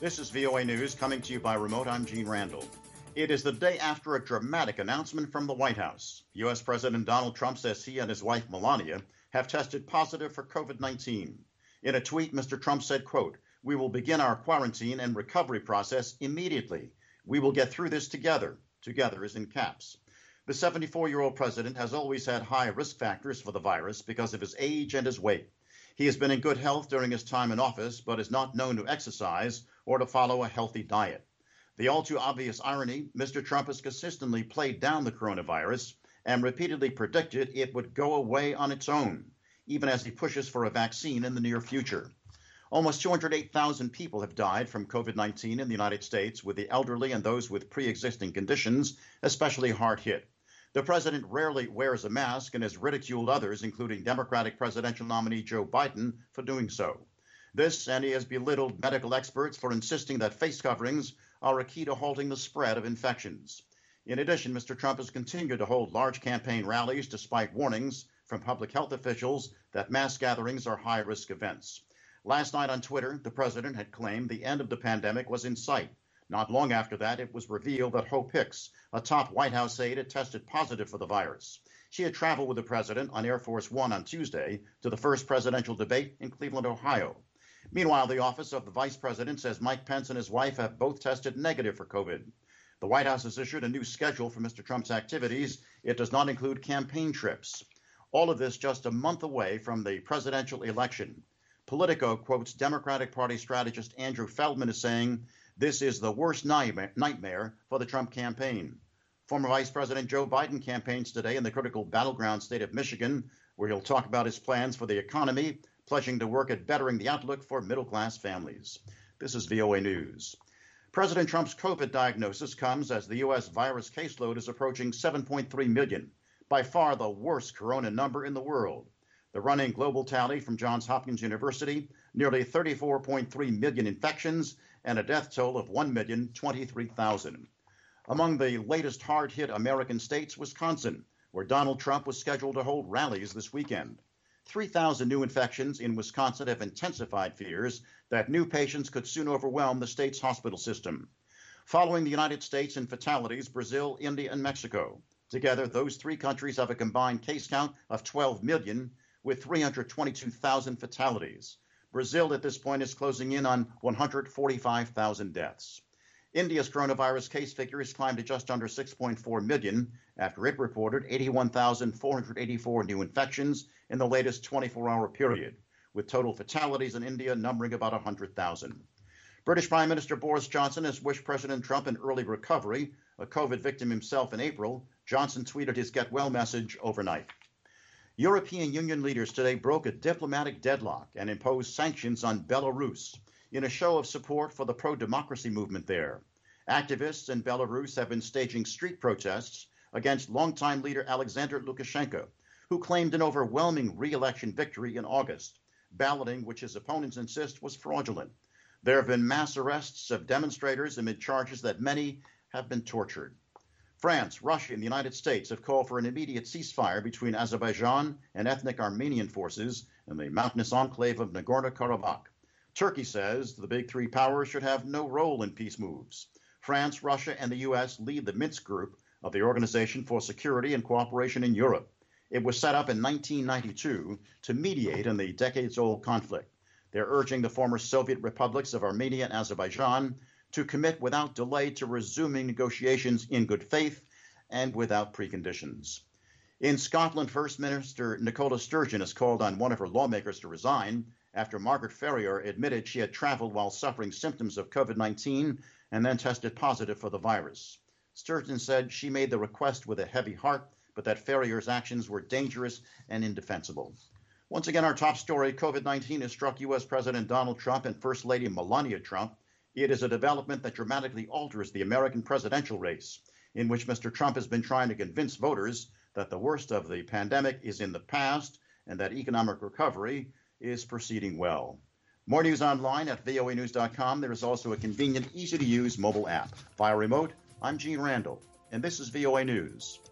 This is VOA News coming to you by remote. I'm Gene Randall. It is the day after a dramatic announcement from the White House. U.S. President Donald Trump says he and his wife Melania have tested positive for COVID-19. In a tweet, Mr. Trump said, quote, "We will begin our quarantine and recovery process immediately. We will get through this together." Together is in caps. The 74-year-old president has always had high risk factors for the virus because of his age and his weight. He has been in good health during his time in office, but is not known to exercise or to follow a healthy diet. The all too obvious irony, Mr. Trump has consistently played down the coronavirus and repeatedly predicted it would go away on its own, even as he pushes for a vaccine in the near future. Almost 208,000 people have died from COVID-19 in the United States, with the elderly and those with pre-existing conditions especially hard hit. The president rarely wears a mask and has ridiculed others, including Democratic presidential nominee Joe Biden, for doing so. This, and he has belittled medical experts for insisting that face coverings are a key to halting the spread of infections. In addition, Mr. Trump has continued to hold large campaign rallies despite warnings from public health officials that mass gatherings are high-risk events. Last night on Twitter, the president had claimed the end of the pandemic was in sight. Not long after that, it was revealed that Hope Hicks, a top White House aide, had tested positive for the virus. She had traveled with the president on Air Force One on Tuesday to the first presidential debate in Cleveland, Ohio. Meanwhile, the office of the vice president says Mike Pence and his wife have both tested negative for COVID. The White House has issued a new schedule for Mr. Trump's activities. It does not include campaign trips. All of this just a month away from the presidential election. Politico quotes Democratic Party strategist Andrew Feldman as saying, "This is the worst nightmare for the Trump campaign." Former Vice President Joe Biden campaigns today in the critical battleground state of Michigan, where he'll talk about his plans for the economy, pledging to work at bettering the outlook for middle-class families. This is VOA News. President Trump's COVID diagnosis comes as the U.S. virus caseload is approaching 7.3 million, by far the worst corona number in the world. The running global tally from Johns Hopkins University, nearly 34.3 million infections and a death toll of 1,023,000. Among the latest hard-hit American states, Wisconsin, where Donald Trump was scheduled to hold rallies this weekend. 3,000 new infections in Wisconsin have intensified fears that new patients could soon overwhelm the state's hospital system. Following the United States in fatalities, Brazil, India, and Mexico. Together, those three countries have a combined case count of 12 million, with 322,000 fatalities. Brazil at this point is closing in on 145,000 deaths. India's coronavirus case figures climbed to just under 6.4 million after it reported 81,484 new infections in the latest 24-hour period, with total fatalities in India numbering about 100,000. British Prime Minister Boris Johnson has wished President Trump an early recovery. A COVID victim himself in April, Johnson tweeted his get well message overnight. European Union leaders today broke a diplomatic deadlock and imposed sanctions on Belarus in a show of support for the pro-democracy movement there. Activists in Belarus have been staging street protests against longtime leader Alexander Lukashenko, who claimed an overwhelming re-election victory in August, balloting which his opponents insist was fraudulent. There have been mass arrests of demonstrators amid charges that many have been tortured. France, Russia, and the United States have called for an immediate ceasefire between Azerbaijan and ethnic Armenian forces in the mountainous enclave of Nagorno-Karabakh. Turkey says the big three powers should have no role in peace moves. France, Russia, and the U.S. lead the Minsk group of the Organization for Security and Cooperation in Europe. It was set up in 1992 to mediate in the decades-old conflict. They're urging the former Soviet republics of Armenia and Azerbaijan to commit without delay to resuming negotiations in good faith and without preconditions. In Scotland, First Minister Nicola Sturgeon has called on one of her lawmakers to resign after Margaret Ferrier admitted she had traveled while suffering symptoms of COVID-19 and then tested positive for the virus. Sturgeon said she made the request with a heavy heart, but that Ferrier's actions were dangerous and indefensible. Once again, our top story, COVID-19 has struck U.S. President Donald Trump and First Lady Melania Trump. It is a development that dramatically alters the American presidential race, in which Mr. Trump has been trying to convince voters that the worst of the pandemic is in the past and that economic recovery is proceeding well. More news online at voanews.com. There is also a convenient, easy-to-use mobile app. Via remote, I'm Gene Randall, and this is VOA News.